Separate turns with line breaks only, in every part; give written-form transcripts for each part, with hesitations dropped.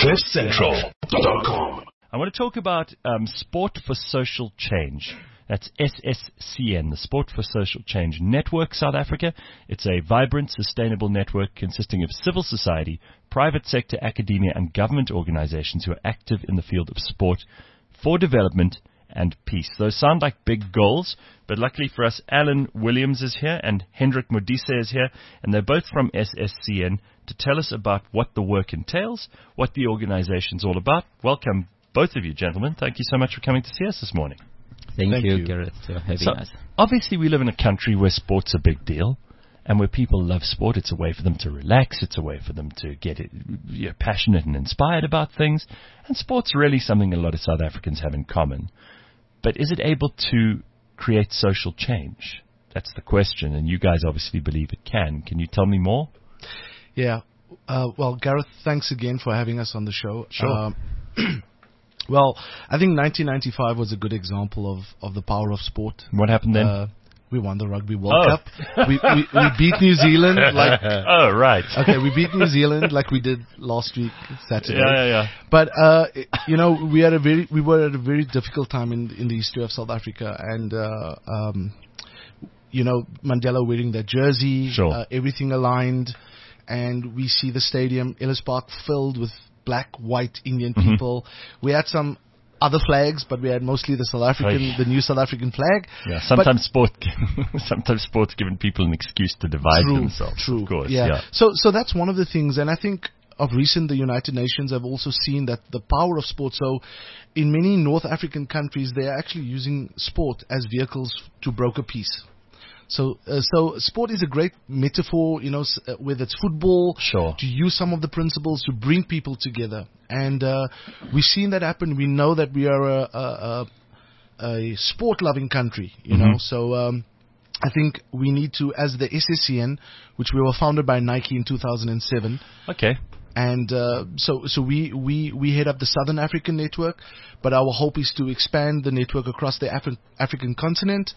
CliffCentral.com.
I want to talk about Sport for Social Change. That's SSCN, the Sport for Social Change Network South Africa. It's a vibrant, sustainable network consisting of civil society, private sector, academia, and government organizations who are active in the field of sport for development and peace. Those sound like big goals, but luckily for us, Alan Williams is here and Hendrik Modise is here, and they're both from SSCN to tell us about what the work entails, what the organization's all about. Welcome, both of you gentlemen. Thank you so much for coming to see us this morning.
Thank you, Gareth, for having us.
Obviously, we live in a country where sport's a big deal, and where people love sport. It's a way for them to relax. It's a way for them to get passionate and inspired about things. And sport's really something a lot of South Africans have in common. But is it able to create social change? That's the question, and you guys obviously believe it can. Can you tell me more?
Yeah. Well, Gareth, thanks again for having us on the show.
Sure.
Well, I think 1995 was a good example of the power of sport.
What happened then?
We won the Rugby World Cup. We beat New Zealand like.
Oh, right.
Okay, we beat New Zealand like we did last week Saturday.
Yeah.
But we were at a very difficult time in the history of South Africa, and Mandela wearing that jersey,
sure.
Everything aligned, and we see the stadium, Ellis Park, filled with black, white Indian people. We had some other flags, but we had mostly the new South African flag.
Yeah, sometimes sport's given people an excuse to divide themselves.
True,
of course.
Yeah. So that's one of the things, and I think of recent the United Nations have also seen that the power of sport. So in many North African countries, they are actually using sport as vehicles to broker peace. So sport is a great metaphor, whether it's football,
sure.
to use some of the principles to bring people together. And we've seen that happen. We know that we are a sport-loving country, know. So I think we need to, as the SSCN, which we were founded by Nike in 2007.
Okay.
And so we head up the Southern African network, but our hope is to expand the network across the African continent.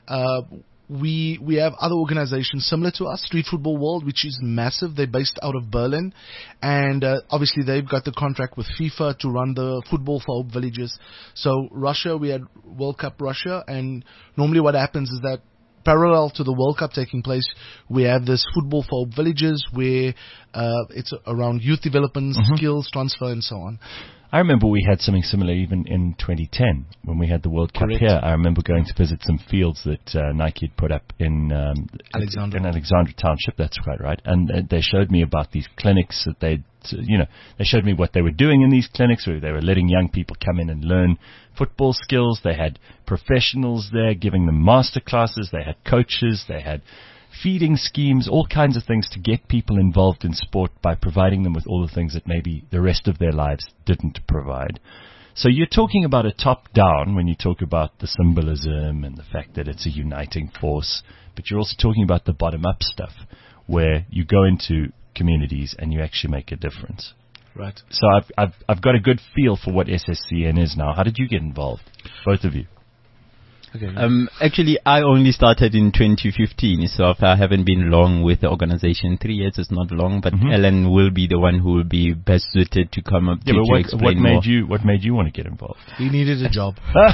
We have other organizations similar to us, Street Football World, which is massive. They're based out of Berlin. And obviously they've got the contract with FIFA to run the Football for Hope villages. So Russia, we had World Cup Russia. And normally what happens is that parallel to the World Cup taking place, we have this Football for Hope villages where it's around youth development, skills transfer, and so on.
I remember we had something similar even in 2010 when we had the World Cup here. I remember going to visit some fields that Nike had put up in Alexandra Township. That's quite right. And they showed me about these clinics that they showed me what they were doing in these clinics, where they were letting young people come in and learn football skills. They had professionals there giving them master classes. They had coaches. They had feeding schemes, all kinds of things to get people involved in sport by providing them with all the things that maybe the rest of their lives didn't provide. So you're talking about a top-down when you talk about the symbolism and the fact that it's a uniting force, but you're also talking about the bottom-up stuff where you go into communities and you actually make a difference.
Right.
So I've got a good feel for what SSCN is now. How did you get involved, both of you?
Okay.
Actually, I only started in 2015, so I haven't been long with the organization. 3 years is not long, but Ellen will be the one who will be best suited to come up to explain more.
What made you want to get involved?
He needed a job.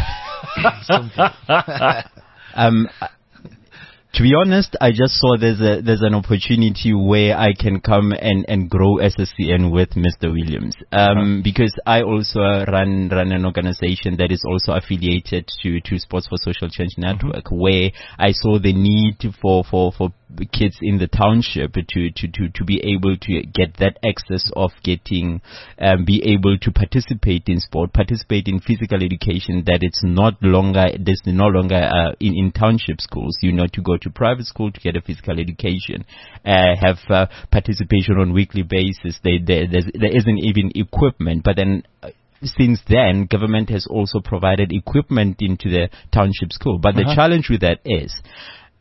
To be honest, I just saw there's an opportunity where I can come and grow SSCN with Mr. Williams. Because I also run an organization that is also affiliated to Sports for Social Change Network, where I saw the need for kids in the township to be able to get that access of getting, be able to participate in sport, participate in physical education, that it's no longer in township schools, to go to private school to get a physical education, have participation on weekly basis. There isn't even equipment, but then since then, government has also provided equipment into the township school. But the challenge with that is,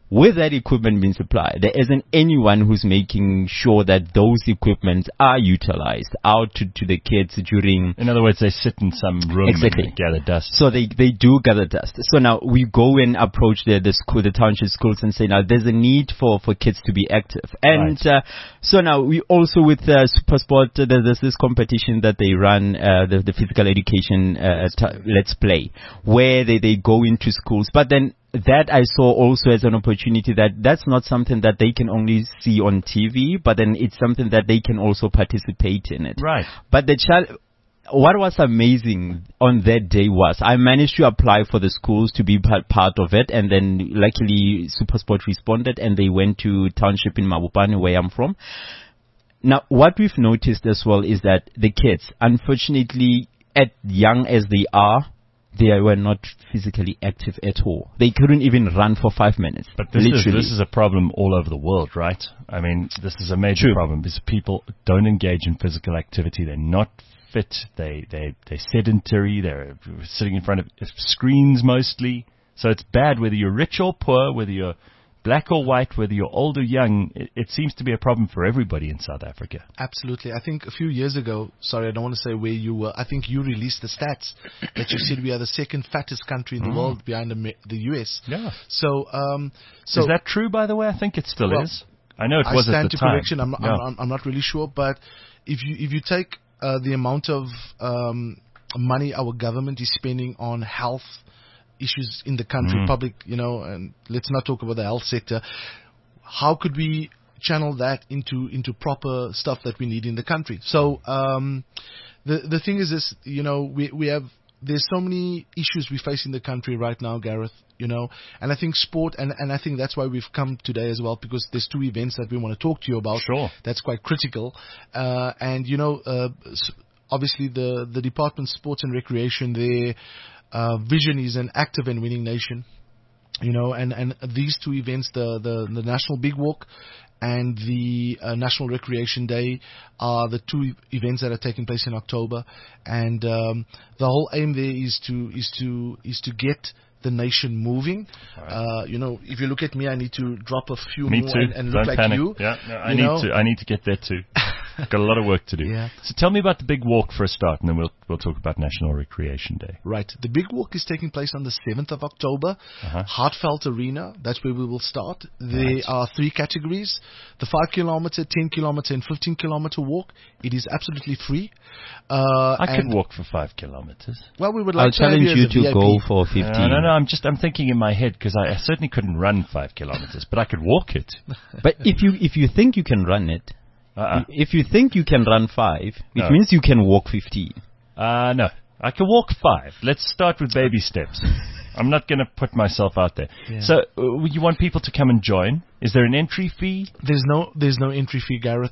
with that equipment being supplied, there isn't anyone who's making sure that those equipments are utilized out to the kids during...
In other words, they sit in some room
exactly.
and gather dust.
So they do gather dust. So now we go and approach the township schools and say, now there's a need for kids to be active. And so now we also with SuperSport, there's this competition that they run, the physical education Let's Play, where they go into schools. But then that I saw also as an opportunity that's not something that they can only see on TV, but then it's something that they can also participate in it.
Right.
But what was amazing on that day was I managed to apply for the schools to be part of it, and then luckily SuperSport responded and they went to township in Mabopane, where I'm from. Now, what we've noticed as well is that the kids, unfortunately, as young as they are, they were not physically active at all. They couldn't even run for 5 minutes.
But this is a problem all over the world, right? I mean, this is a major problem because people don't engage in physical activity. They're not fit. They're sedentary. They're sitting in front of screens mostly. So it's bad whether you're rich or poor, whether you're black or white, whether you're old or young. It seems to be a problem for everybody in South Africa.
Absolutely. I think a few years ago, sorry, I don't want to say where you were, I think you released the stats that you said we are the second fattest country in the world behind the US.
Yeah.
So
is that true, by the way? I think it still is. I know it was at the time.
I stand to correction. I'm not really sure, but if you take the amount of money our government is spending on health issues in the country, public, and let's not talk about the health sector. How could we channel that into proper stuff that we need in the country? So the thing is this, there's so many issues we face in the country right now, Gareth, and I think sport, and I think that's why we've come today as well, because there's two events that we want to talk to you about.
Sure.
That's quite critical. Obviously the Department of Sports and Recreation, their vision is an active and winning nation, and these two events, the National Big Walk and the National Recreation Day, are the two events that are taking place in October, and the whole aim there is to get the nation moving. Right. If you look at me, I need to drop a few
me
more
too.
and look
Don't
like
panic.
you.
Yeah, no, I need to get there too. Got a lot of work to do.
Yeah.
So tell me about the Big Walk for a start, and then we'll talk about National Recreation Day.
Right. The Big Walk is taking place on the 7th of October. Hartfeld Arena. That's where we will start. There are 3 categories: the 5 kilometer, 10 kilometer, and 15 kilometer walk. It is absolutely free.
I could walk for 5 kilometers.
Well, we would like to
challenge you to
VIP.
go for 15.
No. I'm thinking in my head, because I certainly couldn't run 5 kilometers, but I could walk it.
But if you think you can run it. If you think you can run 5, it means you can walk 15.
No. I can walk 5. Let's start with baby steps. I'm not going to put myself out there. Yeah. So, you want people to come and join? Is there an entry fee?
There's no entry fee, Gareth.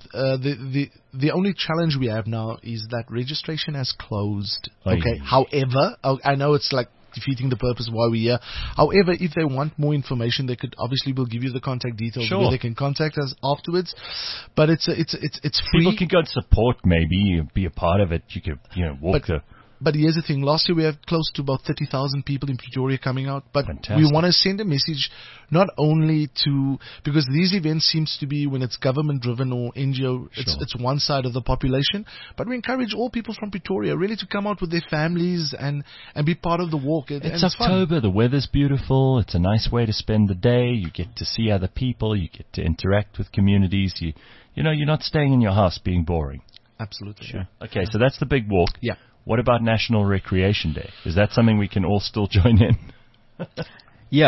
The only challenge we have now is that registration has closed. Okay. However, I know it's like defeating the purpose of why we're here. However, if they want more information, we'll give you the contact details.
Sure.
Where they can contact us afterwards. But it's free.
People can go and support, maybe be a part of it. You could walk
But here's the thing. Last year we had close to about 30,000 people in Pretoria coming out. But
Fantastic.
We want to send a message not only because these events seems to be when it's government driven or NGO, it's one side of the population. But we encourage all people from Pretoria really to come out with their families and be part of the walk.
It's October. The weather's beautiful. It's a nice way to spend the day. You get to see other people. You get to interact with communities. You're not staying in your house being boring.
Absolutely.
Sure. Yeah. Okay, so that's the Big Walk.
Yeah.
What about National Recreation Day? Is that something we can all still join in?
Yeah,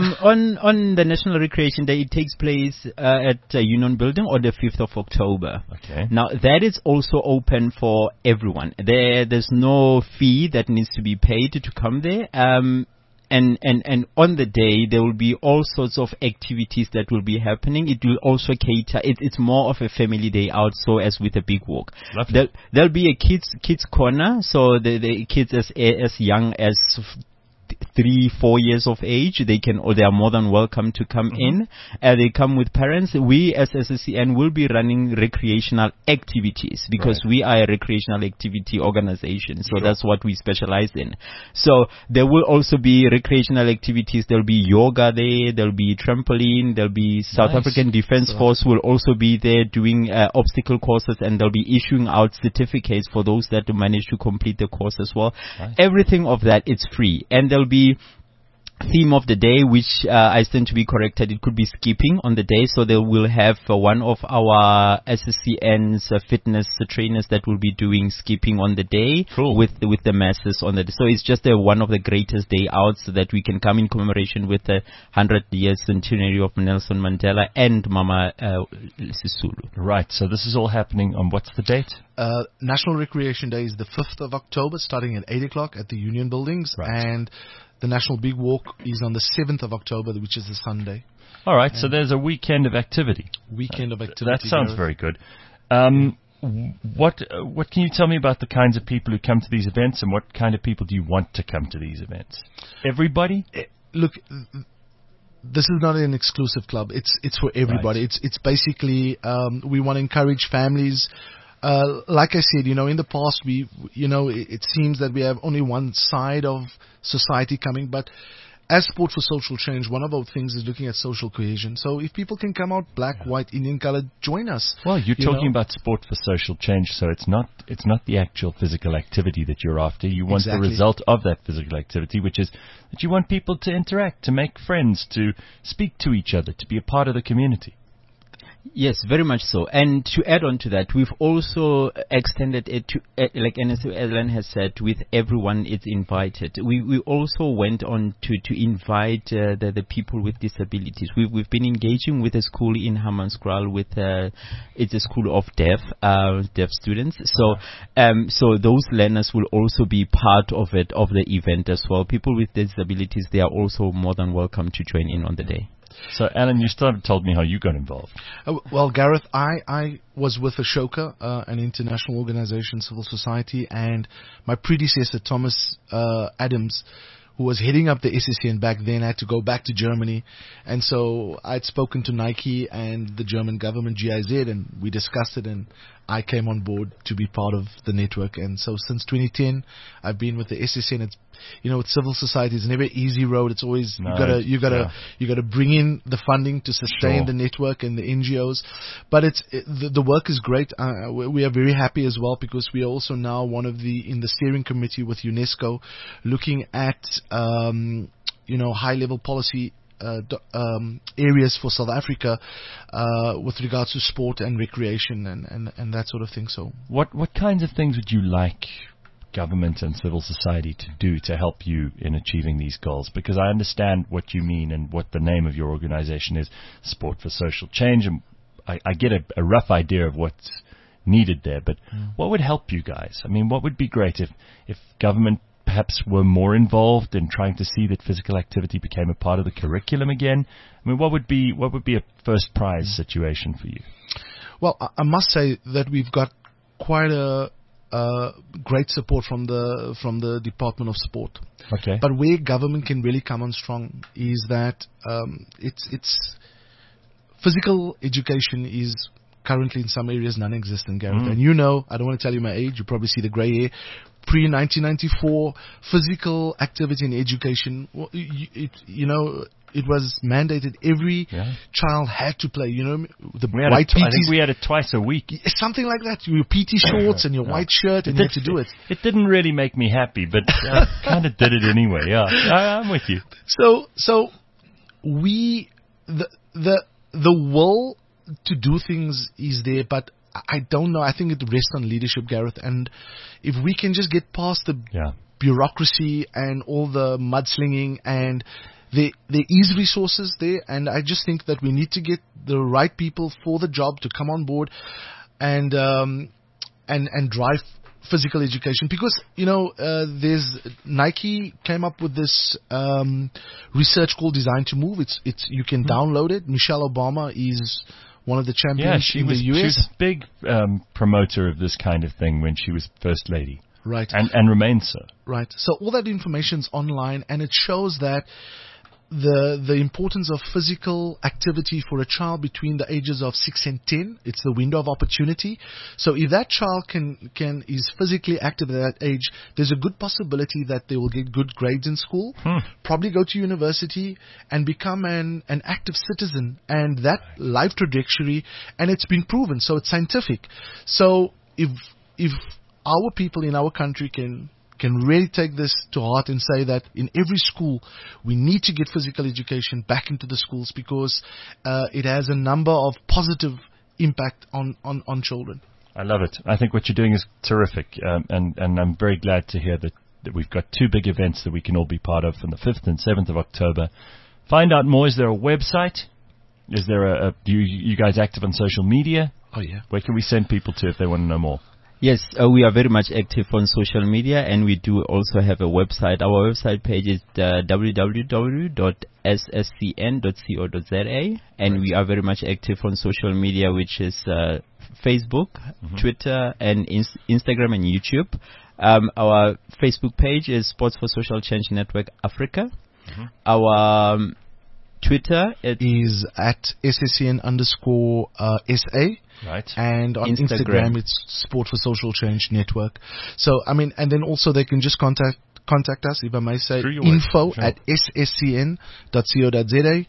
on the National Recreation Day, it takes place at Union Building on the 5th of October.
Okay.
Now, that is also open for everyone. There's no fee that needs to be paid to come there. And on the day, there will be all sorts of activities that will be happening. It will also cater. It's more of a family day out, so as with a Big Walk.
Lovely.
There'll be a kids corner, so the kids as young as 3-4 years of age, they are more than welcome to come in. They come with parents. We as SSCN will be running recreational activities because we are a recreational activity organization. So that's what we specialize in. So there will also be recreational activities. There'll be yoga there. There'll be trampoline. There'll be South African Defence Force will also be there doing obstacle courses, and they'll be issuing out certificates for those that manage to complete the course as well. Everything of that, it's free. And there'll be theme of the day, which I stand to be corrected. It could be skipping on the day, so they will have one of our SSCN's fitness trainers that will be doing skipping on the day with the masses on the day. So it's just one of the greatest day outs so that we can come in commemoration with the 100-year centenary of Nelson Mandela and Mama Sisulu.
Right. So this is all happening on what's the date?
National Recreation Day is the 5th of October, starting at 8 o'clock at the Union Buildings, and the National Big Walk is on the 7th of October, which is the Sunday.
All right, so there's a weekend of activity. That sounds very good. What can you tell me about the kinds of people who come to these events, and what kind of people do you want to come to these events? Everybody?
Look, this is not an exclusive club. It's for everybody. Right. It's basically we want to encourage families. Like I said, in the past, it seems that we have only one side of society coming, but as Sport for Social Change, one of our things is looking at social cohesion. So if people can come out black, white, Indian colored, join us.
Well, you're talking about Sport for Social Change, so it's not the actual physical activity that you're after. You want the result of that physical activity, which is that you want people to interact, to make friends, to speak to each other, to be a part of the community.
Yes, very much so. And to add on to that, we've also extended it to, like Ellen has said, with everyone it's invited. We also went on to invite the people with disabilities. We've been engaging with a school in Hammanskraal with it's a school of deaf students. So those learners will also be part of the event as well. People with disabilities, they are also more than welcome to join in on the day.
So, Alan, you still haven't told me how you got involved.
Well, Gareth, I was with Ashoka, an international organization, civil society, and my predecessor, Thomas Adams, who was heading up the SSCN back then, had to go back to Germany. And so I'd spoken to Nike and the German government, GIZ, and we discussed it, and I came on board to be part of the network. And so since 2010, I've been with the SSCN. It's, with civil society, it's never an easy road. It's always, you gotta bring in the funding to sustain the network and the NGOs. But the work is great. We are very happy as well, because we are also now in the steering committee with UNESCO, looking at, high level policy areas for South Africa with regards to sport and recreation and that sort of thing. So
what kinds of things would you like government and civil society to do to help you in achieving these goals? Because I understand what you mean and what the name of your organization is, Sport for Social Change, and I get a rough idea of what's needed there, but what would help you guys? I mean, what would be great if government perhaps were more involved in trying to see that physical activity became a part of the curriculum again? I mean, what would be a first prize situation for you?
Well, I must say that we've got quite a great support from the Department of Sport.
Okay.
But where government can really come on strong is that it's physical education is currently in some areas non-existent, Gareth. And I don't want to tell you my age, you probably see the grey hair. Pre-1994, physical activity in education, it was mandated. Every child had to play.
I think we had it twice a week.
Something like that. Your PT shorts and your white shirt, and you had to do it.
It didn't really make me happy, but I kind of did it anyway. Yeah, I'm with you.
So the will to do things is there, but I don't know. I think it rests on leadership, Gareth. And if we can just get past the bureaucracy and all the mudslinging, and there is resources there, and I just think that we need to get the right people for the job to come on board and drive physical education, because there's Nike came up with this research called Design to Move. You can download it. Michelle Obama is one of the champions in the US.
She was a big promoter of this kind of thing when she was First Lady.
Right.
And remains so.
Right. So all that information's online, and it shows that the importance of physical activity for a child between the ages of 6 and 10, it's the window of opportunity. So if that child is physically active at that age, there's a good possibility that they will get good grades in school, probably go to university and become an active citizen, and that life trajectory, and it's been proven, so it's scientific. So if our people in our country can really take this to heart and say that in every school we need to get physical education back into the schools, because it has a number of positive impact on children.
I love it. I think what you're doing is terrific, and I'm very glad to hear that we've got two big events that we can all be part of on the 5th and 7th of October. Find out more. Is there a website? Is there you guys active on social media?
Oh yeah.
Where can we send people to if they want to know more?
Yes, we are very much active on social media, and we do also have a website. Our website page is www.sscn.co.za, and we are very much active on social media, which is Facebook, Twitter, and Instagram and YouTube. Our Facebook page is Sports for Social Change Network Africa. Our Twitter
is at @SSCN_SA.
Right.
And on Instagram it's Sport for Social Change Network. So, I mean, and then also they can just contact us, if I may say, info@sscn.co.za,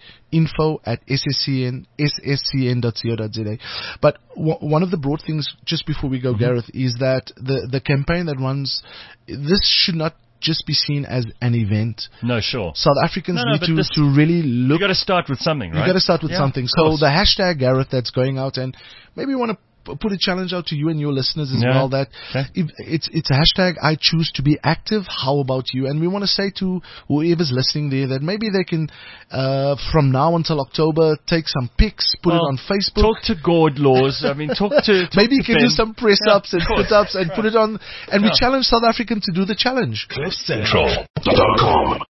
info@sscn.co.za. But one of the broad things, just before we go, Gareth, is that the campaign that runs, this should not just be seen as an event.
No, sure.
South Africans need to really look.
You got to start with something, right?
You got to start with something. So the hashtag, Gareth, that's going out, and maybe you want to put a challenge out to you and your listeners as well, that if it's a hashtag, I choose to be active. How about you? And we want to say to whoever's listening there that maybe they can, from now until October, take some pics, put it on Facebook.
Talk to God, Laws. I mean, talk maybe
you can do some press-ups and sit-ups and put it on. And we challenge South Africans to do the challenge.
CliffCentral.com